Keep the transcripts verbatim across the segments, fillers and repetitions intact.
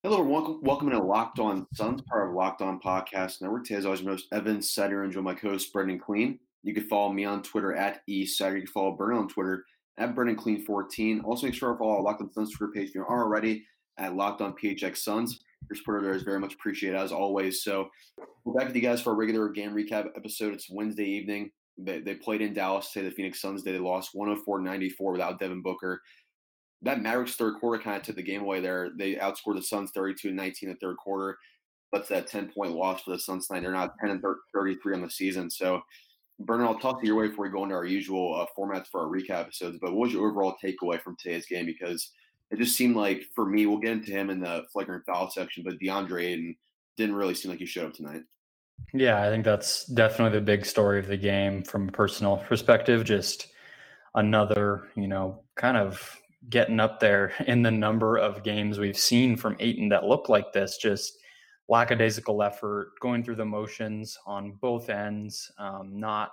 Hello, and welcome, welcome to Locked On Suns, part of Locked On Podcast Network. Today, as always, your host, Evan Setter, and join my co-host, Brendan Clean. You can follow me on Twitter at eSetter. You can follow Brendan on Twitter at Brendan Clean fourteen. Also, make sure to follow our Locked On Suns Twitter page if you aren't already at Locked On P H X Suns. Your support there is very much appreciated, as always. So, we're back with you guys for a regular game recap episode. It's Wednesday evening. They, they played in Dallas today. The Phoenix Suns did. They lost one oh four ninety-four without Devin Booker. That Mavericks third quarter kind of took the game away there. They outscored the Suns thirty-two to nineteen in the third quarter. That's that ten-point loss for the Suns tonight. They're now ten and thirty-three on the season. So, Bernard, I'll talk to your way before we go into our usual uh, formats for our recap episodes. But what was your overall takeaway from today's game? Because it just seemed like, for me, we'll get into him in the flagrant foul section, but DeAndre Ayton didn't really seem like he showed up tonight. Yeah, I think that's definitely the big story of the game from a personal perspective. Just another, you know, kind of getting up there in the number of games we've seen from Ayton that look like this, just lackadaisical effort, going through the motions on both ends, um, not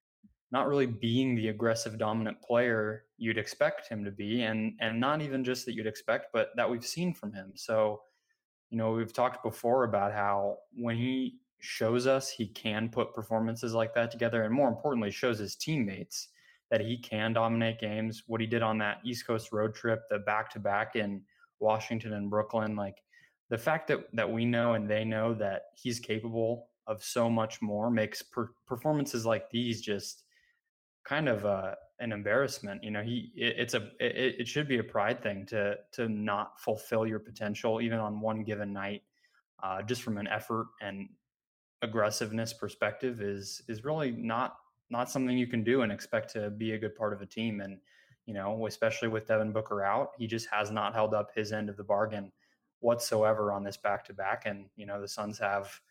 not really being the aggressive dominant player you'd expect him to be, and and not even just that you'd expect, but that we've seen from him. So, you know, we've talked before about how when he shows us he can put performances like that together, and more importantly, shows his teammates that he can dominate games. What he did on that East Coast road trip, the back-to-back in Washington and Brooklyn, like the fact that that we know and they know that he's capable of so much more makes per- performances like these just kind of uh, an embarrassment. You know, he it, it's a it, it should be a pride thing to to not fulfill your potential even on one given night, uh, just from an effort and aggressiveness perspective is is really not not something you can do and expect to be a good part of a team. And you know, especially with Devin Booker out, he just has not held up his end of the bargain whatsoever on this back to back. And you know, the Suns have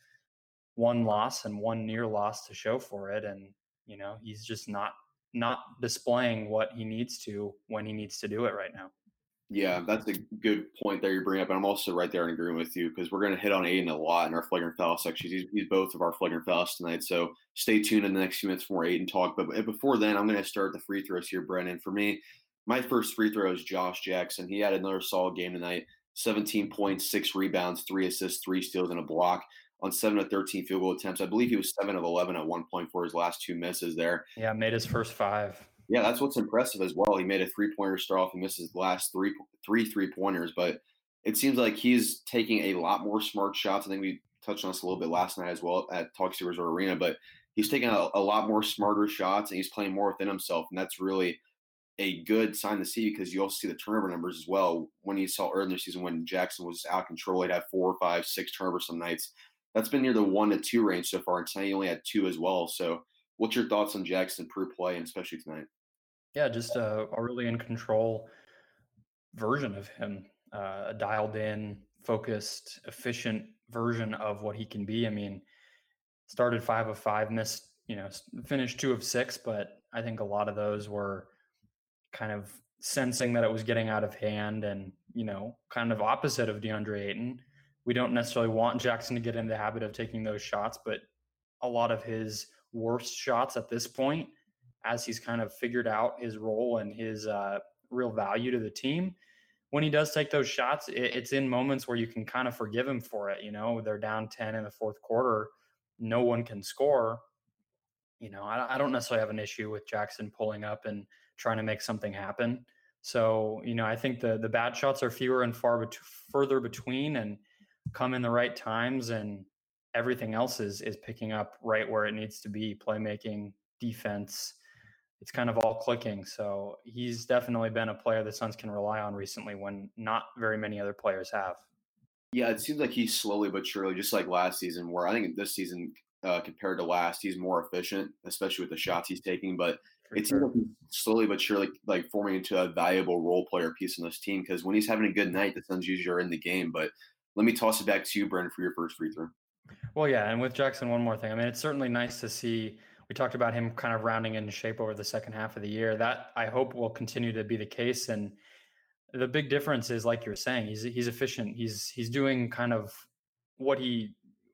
one loss and one near loss to show for it, and you know, he's just not not displaying what he needs to when he needs to do it right now. Yeah, that's a good point there you bring up. And I'm also right there in agreement with you because we're going to hit on Aiden a lot in our flagrant foul section. He's, he's both of our flagrant fouls tonight. So stay tuned in the next few minutes for more Aiden talk. But before then, I'm going to start the free throws here, Brennan. For me, my first free throw is Josh Jackson. He had another solid game tonight. seventeen points, six rebounds, three assists, three steals, and a block on seven of thirteen field goal attempts. I believe he was seven of eleven at one point for his last two misses there. Yeah, made his first five. Yeah, that's what's impressive as well. He made a three-pointer start off and missed his last three three three-pointers, but it seems like he's taking a lot more smart shots. I think we touched on this a little bit last night as well at Talk Resort Arena, but he's taking a, a lot more smarter shots and he's playing more within himself, and that's really a good sign to see because you also see the turnover numbers as well. When you saw earlier in the season when Jackson was out of control, he'd have four, five, six turnovers some nights. That's been near the one to two range so far, and tonight he only had two as well. So what's your thoughts on Jackson per play, and especially tonight? Yeah, just a, a really in control version of him, uh, a dialed in, focused, efficient version of what he can be. I mean, started five of five, missed, you know, finished two of six, but I think a lot of those were kind of sensing that it was getting out of hand and, you know, kind of opposite of DeAndre Ayton. We don't necessarily want Jackson to get in the habit of taking those shots, but a lot of his worst shots at this point, as he's kind of figured out his role and his uh, real value to the team, when he does take those shots, it, it's in moments where you can kind of forgive him for it. You know, they're down ten in the fourth quarter, no one can score. You know, I, I don't necessarily have an issue with Jackson pulling up and trying to make something happen. So, you know, I think the the bad shots are fewer and far bet- further between and come in the right times, and everything else is is picking up right where it needs to be. Playmaking, defense, it's kind of all clicking. So he's definitely been a player the Suns can rely on recently when not very many other players have. Yeah, it seems like he's slowly but surely, just like last season, where I think this season, uh, compared to last, he's more efficient, especially with the shots he's taking. But For it seems like sure. he's slowly but surely like forming into a valuable role player piece in this team because when he's having a good night, the Suns usually are in the game. But let me toss it back to you, Brendan, for your first free throw. Well, yeah, and with Jackson, one more thing. I mean, it's certainly nice to see. We talked about him kind of rounding into shape over the second half of the year. That I hope will continue to be the case. And the big difference is, like you're saying, he's he's efficient. He's he's doing kind of what he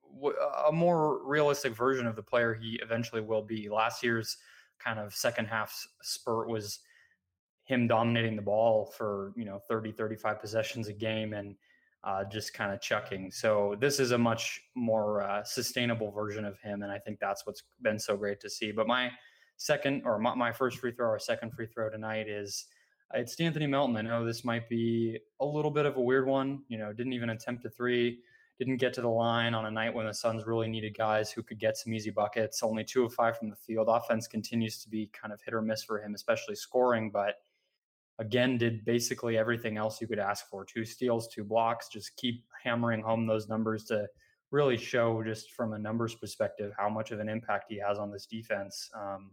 a more realistic version of the player he eventually will be. Last year's kind of second half spurt was him dominating the ball for, you know, thirty, thirty-five possessions a game and uh, just kind of chucking. So this is a much more uh, sustainable version of him, and I think that's what's been so great to see. But my second or my, my first free throw or second free throw tonight is it's D'Anthony Melton. I know this might be a little bit of a weird one. You know, didn't even attempt a three, didn't get to the line on a night when the Suns really needed guys who could get some easy buckets. Only two of five from the field. Offense continues to be kind of hit or miss for him, especially scoring, but again, did basically everything else you could ask for. Two steals, two blocks, just keep hammering home those numbers to really show just from a numbers perspective how much of an impact he has on this defense. Um,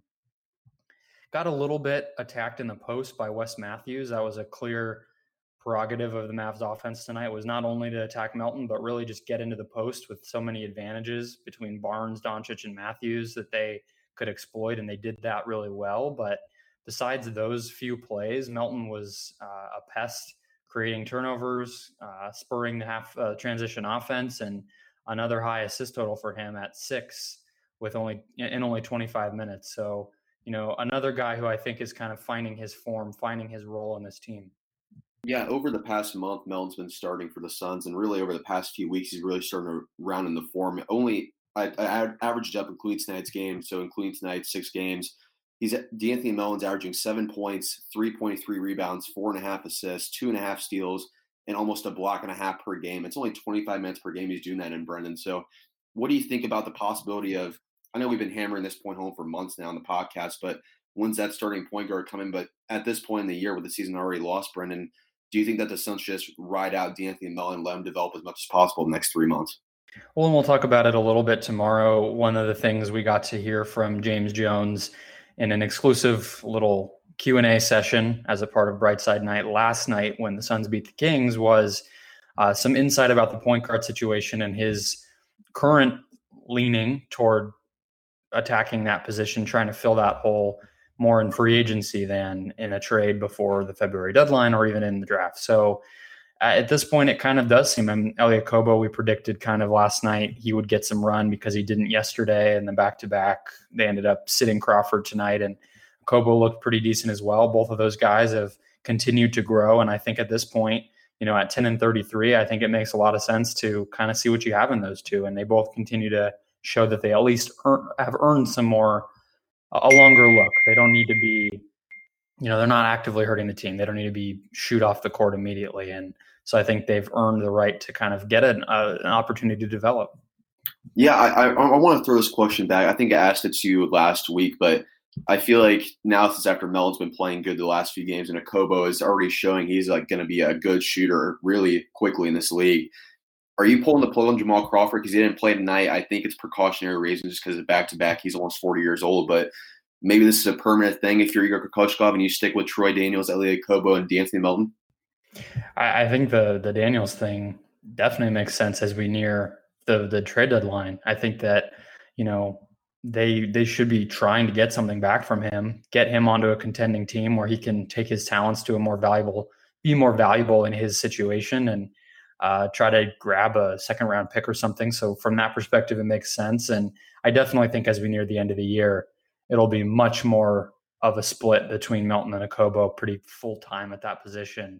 got a little bit attacked in the post by Wes Matthews. That was a clear prerogative of the Mavs offense tonight, was not only to attack Melton, but really just get into the post with so many advantages between Barnes, Doncic, and Matthews that they could exploit, and they did that really well. But besides those few plays, Melton was uh, a pest, creating turnovers, uh, spurring the half uh, transition offense, and another high assist total for him at six with only in only twenty-five minutes. So, you know, another guy who I think is kind of finding his form, finding his role in this team. Yeah, over the past month, Melton's been starting for the Suns, and really over the past few weeks, he's really starting to round in the form. Only I, I averaged up, including tonight's game, so including tonight's six games, he's D'Anthony Melton's averaging seven points, three point three rebounds, four and a half assists, two and a half steals, and almost a block and a half per game. It's only twenty-five minutes per game he's doing that in, Brendan. So, what do you think about the possibility of? I know we've been hammering this point home for months now on the podcast, but when's that starting point guard coming? But at this point in the year, with the season already lost, Brendan, do you think that the Suns just ride out D'Anthony Melton and let him develop as much as possible in the next three months? Well, and we'll talk about it a little bit tomorrow. One of the things we got to hear from James Jones in an exclusive little Q and A session as a part of Brightside Night last night when the Suns beat the Kings was uh, some insight about the point guard situation and his current leaning toward attacking that position, trying to fill that hole more in free agency than in a trade before the February deadline or even in the draft. So uh, at this point, it kind of does seem, I mean, Elie Okobo, we predicted kind of last night he would get some run because he didn't yesterday, and then back-to-back, they ended up sitting Crawford tonight, and Okobo looked pretty decent as well. Both of those guys have continued to grow, and I think at this point, you know, at ten and thirty-three, I think it makes a lot of sense to kind of see what you have in those two, and they both continue to show that they at least earn, have earned some more, a longer look. They don't need to be, you know, they're not actively hurting the team. They don't need to be shoot off the court immediately. And so I think they've earned the right to kind of get an, uh, an opportunity to develop. Yeah, I, I, I want to throw this question back. I think I asked it to you last week, but I feel like now since after Melton's been playing good the last few games and Okobo is already showing he's like going to be a good shooter really quickly in this league, are you pulling the plug on Jamal Crawford because he didn't play tonight? I think it's precautionary reasons just because of back-to-back. He's almost forty years old, but maybe this is a permanent thing if you're Igor Kokoskov and you stick with Troy Daniels, Elie Okobo, and D'Anthony Melton? I, I think the the Daniels thing definitely makes sense as we near the the trade deadline. I think that, you know, they they should be trying to get something back from him, get him onto a contending team where he can take his talents to a more valuable, be more valuable in his situation, and uh, try to grab a second round pick or something. So from that perspective, it makes sense. And I definitely think as we near the end of the year, it'll be much more of a split between Melton and Okobo, pretty full time at that position,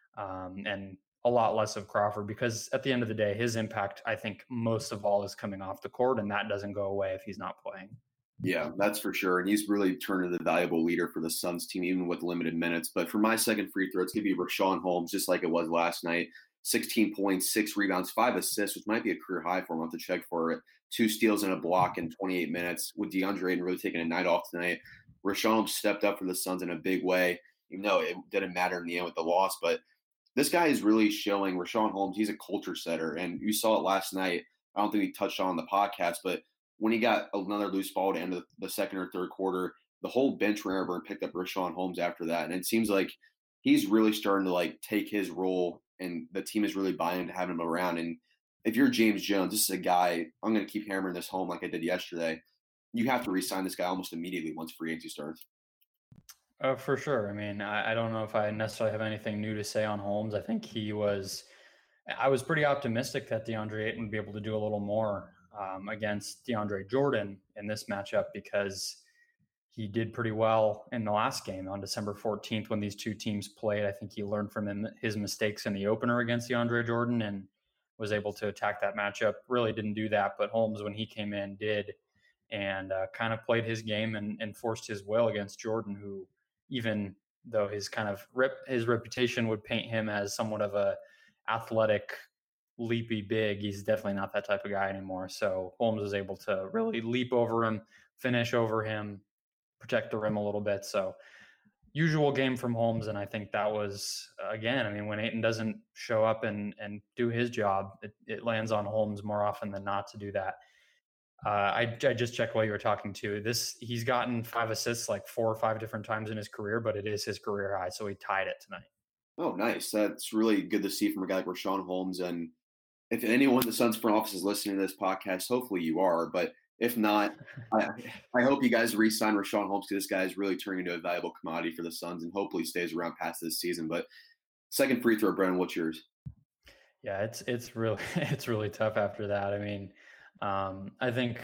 um, and a lot less of Crawford, because at the end of the day, his impact, I think most of all, is coming off the court, and that doesn't go away if he's not playing. Yeah, that's for sure. And he's really turned into the valuable leader for the Suns team, even with limited minutes. But for my second free throw, it's going to be Richaun Holmes, just like it was last night. sixteen points, six rebounds, five assists, which might be a career high for him. I'll have to check for it. Two steals and a block in twenty-eight minutes. With DeAndre Ayton really taking a night off tonight, Richaun Holmes stepped up for the Suns in a big way, even though it didn't matter in the end with the loss. But this guy is really showing, Richaun Holmes, he's a culture setter. And you saw it last night. I don't think we touched on the podcast, but when he got another loose ball to end of the second or third quarter, the whole bench ran over and picked up Richaun Holmes after that. And it seems like he's really starting to like take his role, and the team is really buying to have him around. And if you're James Jones, this is a guy, I'm going to keep hammering this home like I did yesterday. You have to re-sign this guy almost immediately once free agency starts. Oh, for sure. I mean, I, I don't know if I necessarily have anything new to say on Holmes. I think he was, I was pretty optimistic that DeAndre Ayton would be able to do a little more um, against DeAndre Jordan in this matchup, because he did pretty well in the last game on December fourteenth when these two teams played. I think he learned from him, his mistakes in the opener against DeAndre Jordan and was able to attack that matchup. Really didn't do that, but Holmes, when he came in, did, and uh, kind of played his game and, and forced his will against Jordan, who, even though his kind of rep, his reputation would paint him as somewhat of a athletic, leapy big, he's definitely not that type of guy anymore. So Holmes was able to really leap over him, finish over him, protect the rim a little bit. So usual game from Holmes. And I think that was, again, I mean, when Ayton doesn't show up and, and do his job, it, it lands on Holmes more often than not to do that. Uh, I, I just checked while you were talking to this. He's gotten five assists like four or five different times in his career, but it is his career high. So he tied it tonight. Oh, nice. That's really good to see from a guy like Richaun Holmes. And if anyone in the Suns front office is listening to this podcast, hopefully you are. But if not, I, I hope you guys re-sign Richaun Holmes, because this guy is really turning into a valuable commodity for the Suns and hopefully stays around past this season. But second free throw, Brennan, what's yours? Yeah, it's it's really it's really tough after that. I mean, um, I think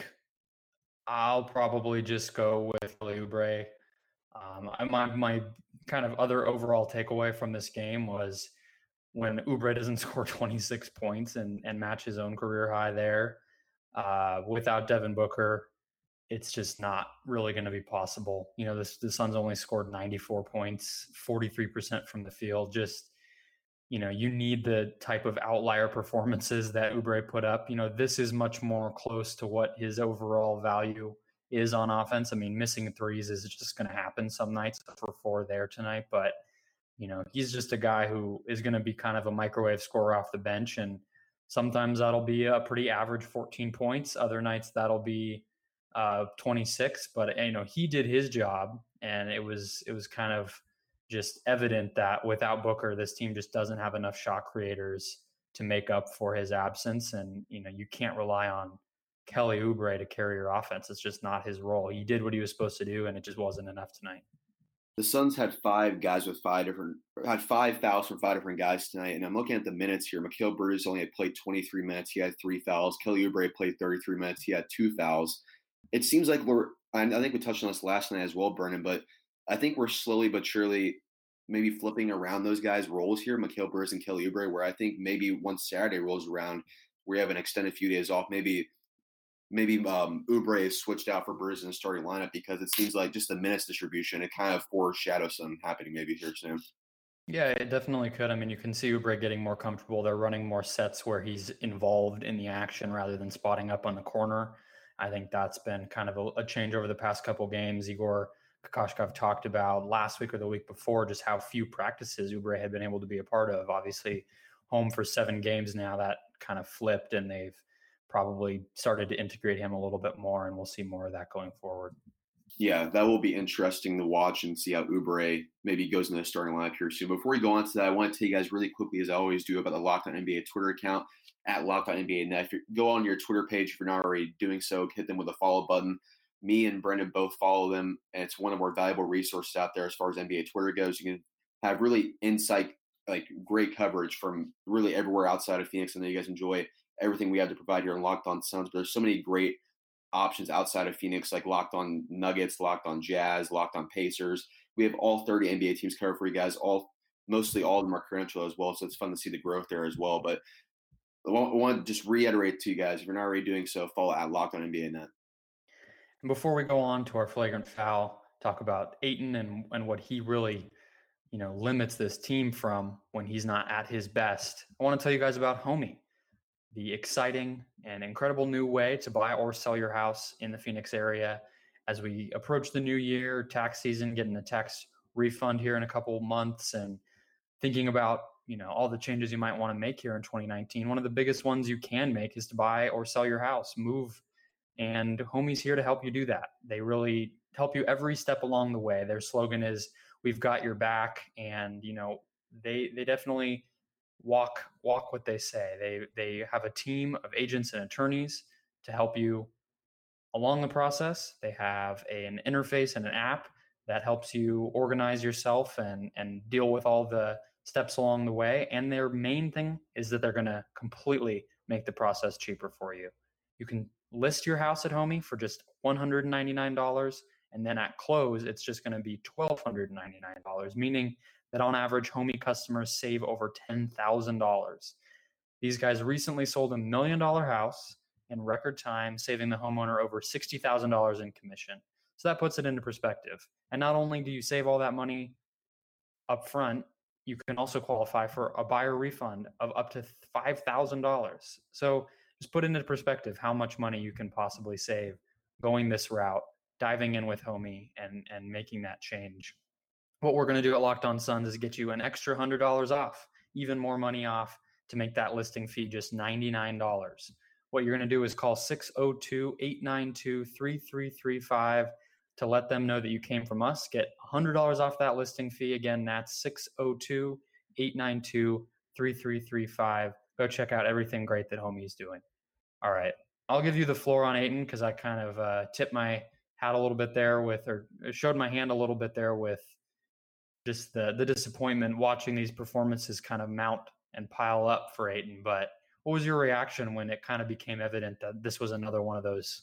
I'll probably just go with Kelly Oubre. Um, my my kind of other overall takeaway from this game was when Oubre doesn't score twenty-six points and and match his own career high there. Uh, without Devin Booker, it's just not really going to be possible. You know, this, the Suns only scored ninety-four points, forty-three percent from the field. Just, you know, you need the type of outlier performances that Oubre put up. You know, this is much more close to what his overall value is on offense. I mean, missing threes is just going to happen some nights, for four there tonight. But, you know, he's just a guy who is going to be kind of a microwave scorer off the bench. And sometimes that'll be a pretty average fourteen points. Other nights that'll be uh, twenty-six. But, you know, he did his job, and it was it was kind of just evident that without Booker, this team just doesn't have enough shot creators to make up for his absence. And, you know, you can't rely on Kelly Oubre to carry your offense. It's just not his role. He did what he was supposed to do, and it just wasn't enough tonight. The Suns had five guys with five different had five fouls from five different guys tonight, and I'm looking at the minutes here. Mikal Bridges only had played twenty-three minutes. He had three fouls. Kelly Oubre played thirty-three minutes. He had two fouls. It seems like we're – I think we touched on this last night as well, Brennan, but I think we're slowly but surely maybe flipping around those guys' roles here, Mikal Bridges and Kelly Oubre, where I think maybe once Saturday rolls around, we have an extended few days off, maybe – Maybe um, Oubre is switched out for Bridges in the starting lineup, because it seems like just the minutes distribution, it kind of foreshadows something happening maybe here soon. Yeah, it definitely could. I mean, you can see Oubre getting more comfortable. They're running more sets where he's involved in the action rather than spotting up on the corner. I think that's been kind of a, a change over the past couple games. Igor Kokoshkov talked about last week or the week before just how few practices Oubre had been able to be a part of. Obviously, home for seven games now, that kind of flipped, and they've probably started to integrate him a little bit more, and we'll see more of that going forward. Yeah, that will be interesting to watch and see how Oubre maybe goes into the starting lineup here soon. Before we go on to that, I want to tell you guys really quickly, as I always do, about the Locked On N B A Twitter account at Locked On N B A Net. If you go on your Twitter page, if you're not already doing so, hit them with a follow button. Me and Brendan both follow them, and it's one of the more valuable resources out there as far as N B A Twitter goes. You can have really insight, like great coverage from really everywhere outside of Phoenix. I know you guys enjoy everything we have to provide here on Locked On Suns, but there's so many great options outside of Phoenix, like Locked On Nuggets, Locked On Jazz, Locked On Pacers. We have all thirty N B A teams covered for you guys. All mostly all of them are credentialed as well, so it's fun to see the growth there as well. But I want to just reiterate to you guys, if you're not already doing so, follow at Locked On N B A Net. And before we go on to our flagrant foul, talk about Ayton and, and what he really, you know, limits this team from when he's not at his best. I want to tell you guys about Homie, the exciting and incredible new way to buy or sell your house in the Phoenix area. As we approach the new year, tax season, getting a tax refund here in a couple of months, and thinking about, you know, all the changes you might want to make here in twenty nineteen. One of the biggest ones you can make is to buy or sell your house, move. And Homie's here to help you do that. They really help you every step along the way. Their slogan is, "We've got your back." And, you know, they they definitely walk walk what they say. They they have a team of agents and attorneys to help you along the process. They have a, an interface and an app that helps you organize yourself and and deal with all the steps along the way. And their main thing is that they're going to completely make the process cheaper for you. You can list your house at Homie for just one hundred ninety-nine dollars, And then at close, it's just going to be one thousand two hundred ninety-nine dollars, meaning that on average, Homey customers save over ten thousand dollars. These guys recently sold a million dollar house in record time, saving the homeowner over sixty thousand dollars in commission. So that puts it into perspective. And not only do you save all that money up front, you can also qualify for a buyer refund of up to five thousand dollars. So just put into perspective how much money you can possibly save going this route, diving in with Homey and, and making that change. What we're going to do at Locked On Suns is get you an extra one hundred dollars off, even more money off, to make that listing fee just ninety-nine dollars. What you're going to do is call six oh two, eight nine two, three three three five to let them know that you came from us. Get one hundred dollars off that listing fee. Again, that's six oh two, eight nine two, three three three five. Go check out everything great that Homey is doing. All right. I'll give you the floor on Ayton because I kind of uh, tipped my hat a little bit there with, or showed my hand a little bit there with just the the disappointment watching these performances kind of mount and pile up for Ayton. But what was your reaction when it kind of became evident that this was another one of those?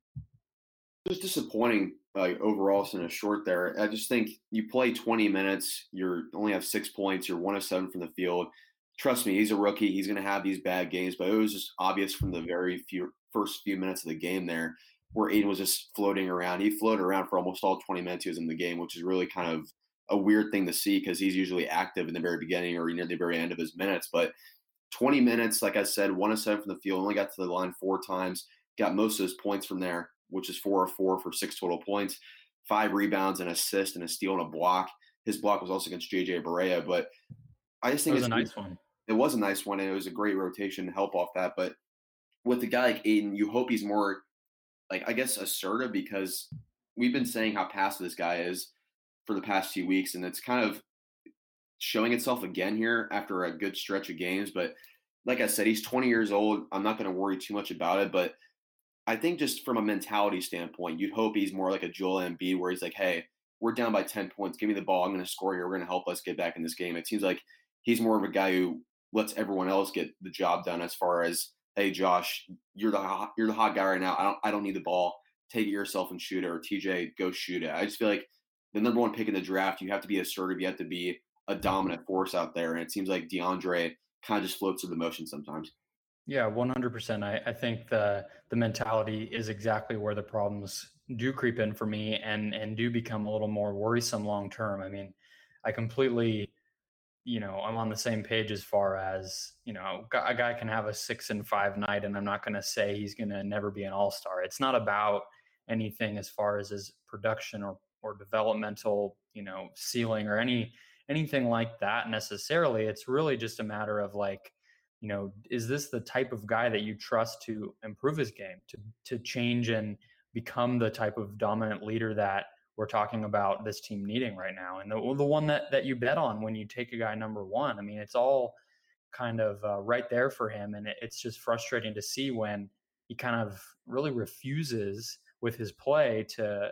It was disappointing, like overall, in a short there. I just think you play twenty minutes, you're only have six points, you're one of seven from the field. Trust me, he's a rookie. He's going to have these bad games, but it was just obvious from the very few first few minutes of the game there where Ayton was just floating around. He floated around for almost all twenty minutes he was in the game, which is really kind of a weird thing to see because he's usually active in the very beginning or near the very end of his minutes. But twenty minutes, like I said, one of seven from the field, only got to the line four times, got most of his points from there, which is four or four for six total points, five rebounds, an assist, and a steal and a block. His block was also against J J Barea, but I just think it was it's a nice one. It was a nice one, and it was a great rotation to help off that. But with a guy like Ayton, you hope he's more, like, I guess, assertive because we've been saying how passive this guy is for the past few weeks, and it's kind of showing itself again here after a good stretch of games. But like I said, he's twenty years old. I'm not going to worry too much about it, but I think just from a mentality standpoint, you'd hope he's more like a Joel Embiid where he's like, hey, we're down by ten points. Give me the ball. I'm going to score here. We're going to help us get back in this game. It seems like he's more of a guy who lets everyone else get the job done as far as, hey, Josh, you're the hot, you're the hot guy right now. I don't I don't need the ball. Take it yourself and shoot it. Or T J, go shoot it. I just feel like the number one pick in the draft, you have to be assertive. You have to be a dominant force out there. And it seems like DeAndre kind of just floats through the motion sometimes. Yeah, one hundred percent. I, I think the the mentality is exactly where the problems do creep in for me and and do become a little more worrisome long term. I mean, I completely, you know, I'm on the same page as far as, you know, a guy can have a six and five night and I'm not going to say he's going to never be an all-star. It's not about anything as far as his production or or developmental, you know, ceiling or any anything like that necessarily. It's really just a matter of like, you know, is this the type of guy that you trust to improve his game, to to change and become the type of dominant leader that we're talking about this team needing right now? And the the one that that you bet on when you take a guy number one. I mean, it's all kind of uh, right there for him. And it, it's just frustrating to see when he kind of really refuses with his play to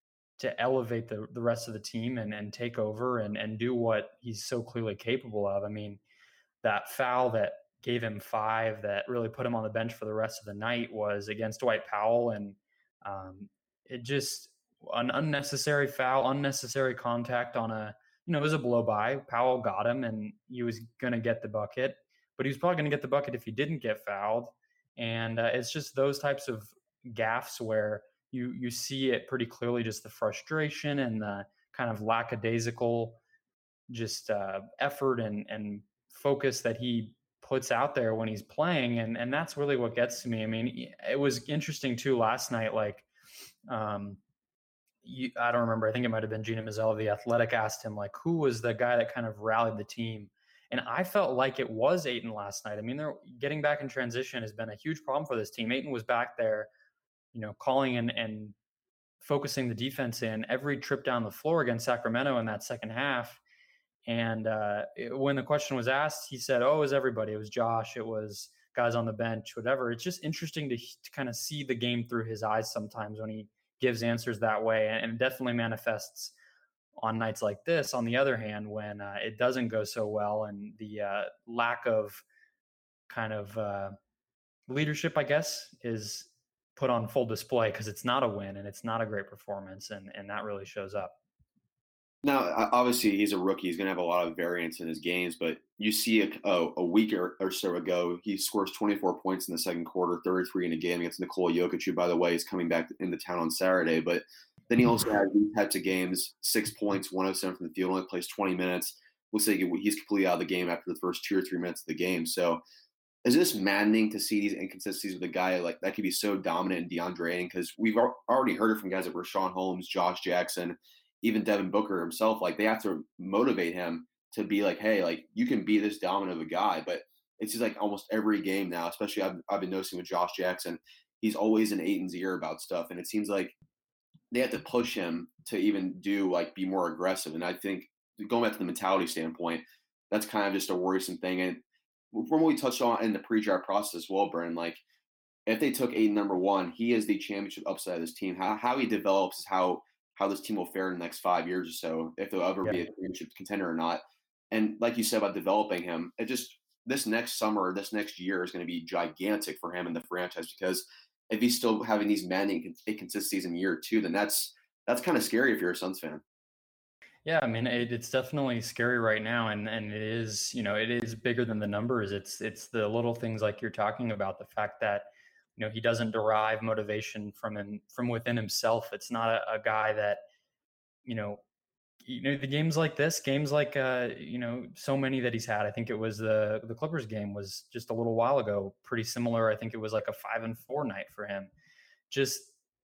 to elevate the, the rest of the team and, and take over and, and do what he's so clearly capable of. I mean, that foul that gave him five that really put him on the bench for the rest of the night was against Dwight Powell. And um, it just an unnecessary foul, unnecessary contact on a, you know, it was a blow by. Powell got him and he was going to get the bucket, but he was probably going to get the bucket if he didn't get fouled. And uh, it's just those types of gaffes where you, you see it pretty clearly, just the frustration and the kind of lackadaisical just uh, effort and, and focus that he puts out there when he's playing. And, and that's really what gets to me. I mean, it was interesting too last night. Like, um, you, I don't remember. I think it might've been Gina Mazzella of The Athletic asked him like, who was the guy that kind of rallied the team? And I felt like it was Ayton last night. I mean, they're getting back in transition has been a huge problem for this team. Ayton was back there, you know, calling and, and focusing the defense in every trip down the floor against Sacramento in that second half. And uh, it, when the question was asked, he said, oh, it was everybody. It was Josh. It was guys on the bench, whatever. It's just interesting to, to kind of see the game through his eyes sometimes when he gives answers that way. And, and it definitely manifests on nights like this. On the other hand, when uh, it doesn't go so well and the uh, lack of kind of uh, leadership, I guess, is put on full display because it's not a win and it's not a great performance, and and that really shows up. Now, obviously, he's a rookie. He's going to have a lot of variance in his games, but you see a, a, a week or, or so ago, he scores twenty-four points in the second quarter, thirty-three in a game against Nikola Jokic, who, by the way, is coming back into town on Saturday. But then he also has these types of games, six points, one oh seven from the field, only plays twenty minutes. Looks like he's completely out of the game after the first two or three minutes of the game. So is this maddening to see these inconsistencies with a guy like that could be so dominant in DeAndre Ayton? Because we've already heard it from guys like Rashawn Holmes, Josh Jackson, even Devin Booker himself. Like, they have to motivate him to be like, hey, like, you can be this dominant of a guy. But it's just like almost every game now, especially I've, I've been noticing with Josh Jackson, he's always in Ayton's ear about stuff. And it seems like they have to push him to even do, like, be more aggressive. And I think going back to the mentality standpoint, that's kind of just a worrisome thing. And from what we touched on in the pre-draft process as well, Brennan, like, if they took Ayton number one, he is the championship upside of this team. How, how he develops is how – how this team will fare in the next five years or so, if they'll ever yeah. be a championship contender or not. And like you said about developing him, it just this next summer, this next year is going to be gigantic for him in the franchise, because if he's still having these maddening inconsistencies in year two, then that's that's kind of scary if you're a Suns fan. Yeah, I mean, it, it's definitely scary right now, and and it is, you know, it is bigger than the numbers. It's it's the little things like you're talking about, the fact that, you know, he doesn't derive motivation from him from within himself. It's not a, a guy that, you know, you know, the games like this, games like, uh, you know, so many that he's had. I think it was the the Clippers game was just a little while ago, pretty similar. I think it was like a five and four night for him. Just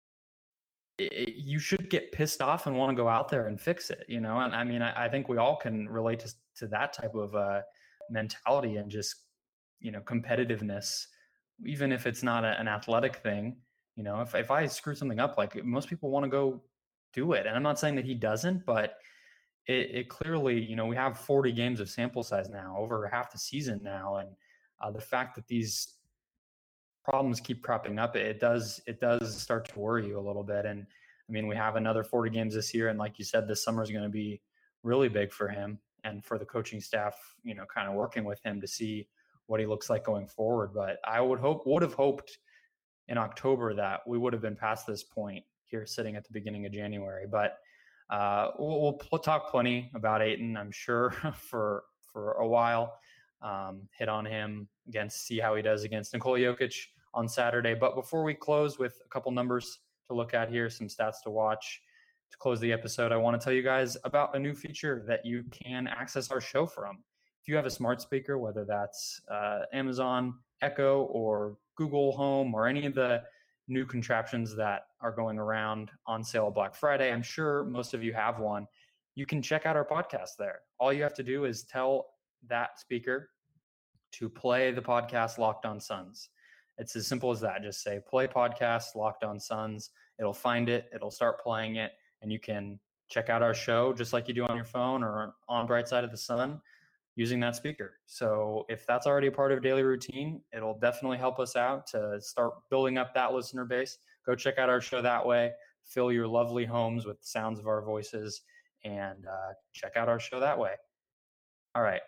it, you should get pissed off and want to go out there and fix it, you know. And I mean, I, I think we all can relate to to that type of uh, mentality and just, you know, competitiveness. Even if it's not a, an athletic thing, you know, if, if I screw something up, like, most people want to go do it. And I'm not saying that he doesn't, but it, it clearly, you know, we have forty games of sample size now, over half the season now. And uh, the fact that these problems keep cropping up, it does, it does start to worry you a little bit. And I mean, we have another forty games this year. And like you said, this summer is going to be really big for him and for the coaching staff, you know, kind of working with him to see what he looks like going forward. But I would hope, would have hoped in October that we would have been past this point here, sitting at the beginning of January. But uh, we'll, we'll pl- talk plenty about Ayton, I'm sure, for for a while. Um, hit on him again, see how he does against Nikola Jokic on Saturday. But before we close with a couple numbers to look at here, some stats to watch to close the episode, I want to tell you guys about a new feature that you can access our show from. If you have a smart speaker, whether that's uh, Amazon Echo or Google Home or any of the new contraptions that are going around on sale Black Friday, I'm sure most of you have one. You can check out our podcast there. All you have to do is tell that speaker to play the podcast Locked On Suns. It's as simple as that. Just say, play podcast Locked On Suns. It'll find it. It'll start playing it. And you can check out our show just like you do on your phone or on Bright Side of the Sun, using that speaker. So if that's already a part of your daily routine, it'll definitely help us out to start building up that listener base. Go check out our show that way. Fill your lovely homes with the sounds of our voices, and uh, check out our show that way. All right.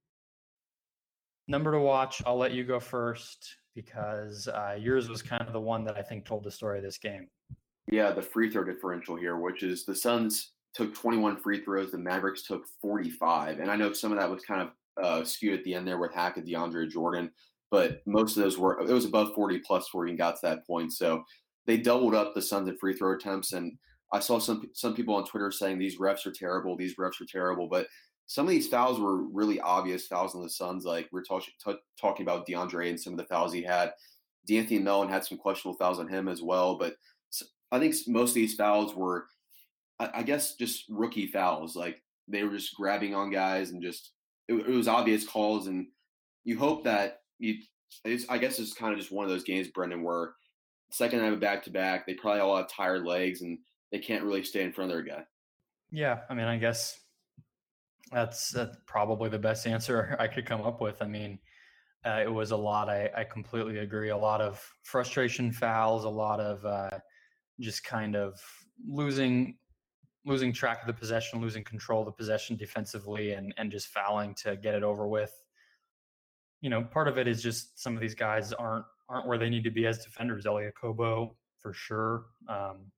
Number to watch, I'll let you go first, because uh, yours was kind of the one that I think told the story of this game. Yeah, the free throw differential here, which is the Suns took twenty-one free throws, the Mavericks took forty-five. And I know some of that was kind of uh, skewed at the end there with Hackett, DeAndre Jordan, but most of those were, it was above forty plus before we got to that point. So they doubled up the Suns in free throw attempts. And I saw some some people on Twitter saying these refs are terrible, these refs are terrible. But some of these fouls were really obvious fouls on the Suns. Like, we're talk, t- talking about DeAndre and some of the fouls he had. D'Anthony Melton had some questionable fouls on him as well. But I think most of these fouls were, I guess, just rookie fouls. Like, they were just grabbing on guys and just it, it was obvious calls. And you hope that you. It's, I guess it's kind of just one of those games, Brendan, where second night of back to back, they probably all have tired legs and they can't really stay in front of their guy. Yeah, I mean, I guess that's, that's probably the best answer I could come up with. I mean, uh, it was a lot. I, I completely agree. A lot of frustration fouls, a lot of uh, just kind of losing. losing track of the possession, losing control of the possession defensively, and, and just fouling to get it over with. you know, part of it is just some of these guys aren't aren't where they need to be as defenders. Elie Okobo, for sure. Um,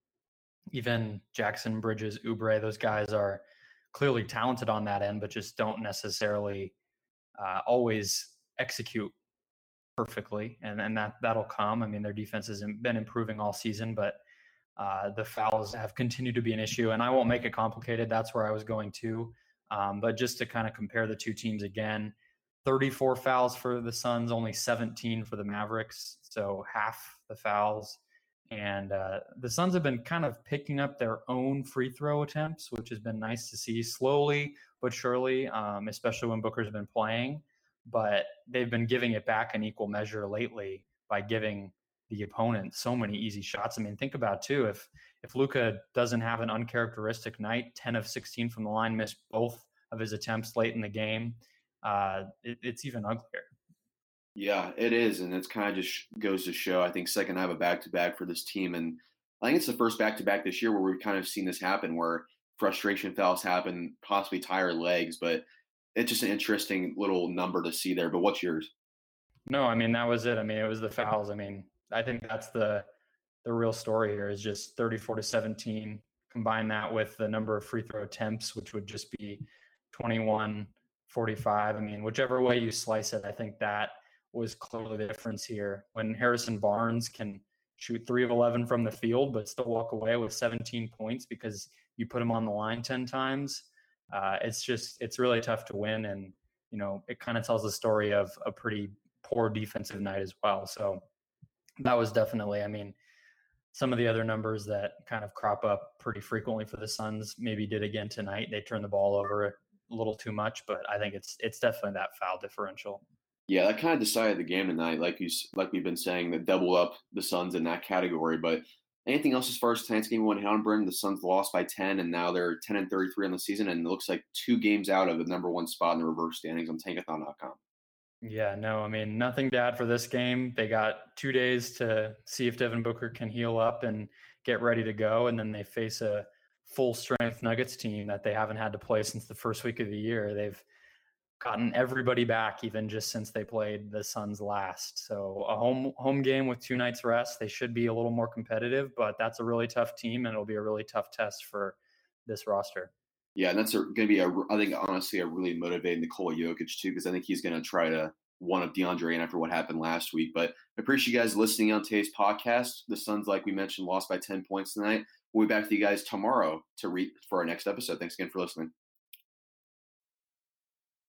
even Jackson, Bridges, Oubre, those guys are clearly talented on that end, but just don't necessarily uh, always execute perfectly. And, and that, that'll come. I mean, their defense has been improving all season, but uh, the fouls have continued to be an issue. And I won't make it complicated. That's where I was going to. Um, but just to kind of compare the two teams again, thirty-four fouls for the Suns, only seventeen for the Mavericks. So half the fouls. And uh, the Suns have been kind of picking up their own free throw attempts, which has been nice to see slowly but surely, um, especially when Booker's been playing. But they've been giving it back in equal measure lately by giving the opponent so many easy shots. I mean, think about too, if if Luka doesn't have an uncharacteristic night, ten of sixteen from the line, missed both of his attempts late in the game, uh, it, it's even uglier. Yeah, it is, and it's kind of just goes to show. I think second night of a back-to-back for this team, and I think it's the first back-to-back this year where we've kind of seen this happen, where frustration fouls happen, possibly tire legs, but it's just an interesting little number to see there. But what's yours? No, I mean, that was it. I mean, it was the fouls. I mean, I think that's the the real story here is just thirty-four to seventeen. Combine that with the number of free throw attempts, which would just be twenty-one, forty-five. I mean, whichever way you slice it, I think that was clearly the difference here. When Harrison Barnes can shoot three of eleven from the field, but still walk away with seventeen points because you put him on the line ten times, uh, it's just, it's really tough to win. And, you know, it kind of tells the story of a pretty poor defensive night as well. So that was definitely, I mean, some of the other numbers that kind of crop up pretty frequently for the Suns maybe did again tonight. They turned the ball over a little too much, but I think it's it's definitely that foul differential. Yeah, that kind of decided the game tonight, like you like we've been saying, that doubled up the Suns in that category. But anything else as far as tonight's game went down, Brendan? The Suns lost by ten, and now they're ten and thirty-three on the season, and it looks like two games out of the number one spot in the reverse standings on Tankathon dot com. Yeah, no, I mean, nothing to add for this game. They got two days to see if Devin Booker can heal up and get ready to go. And then they face a full strength Nuggets team that they haven't had to play since the first week of the year. They've gotten everybody back, even just since they played the Suns last. So a home home game with two nights rest. They should be a little more competitive, but that's a really tough team, and it'll be a really tough test for this roster. Yeah, and that's going to be, a, I think, honestly, a really motivating Nikola Jokic, too, because I think he's going to try to one-up DeAndre and after what happened last week. But I appreciate you guys listening on today's podcast. The Suns, like we mentioned, lost by ten points tonight. We'll be back to you guys tomorrow to read for our next episode. Thanks again for listening.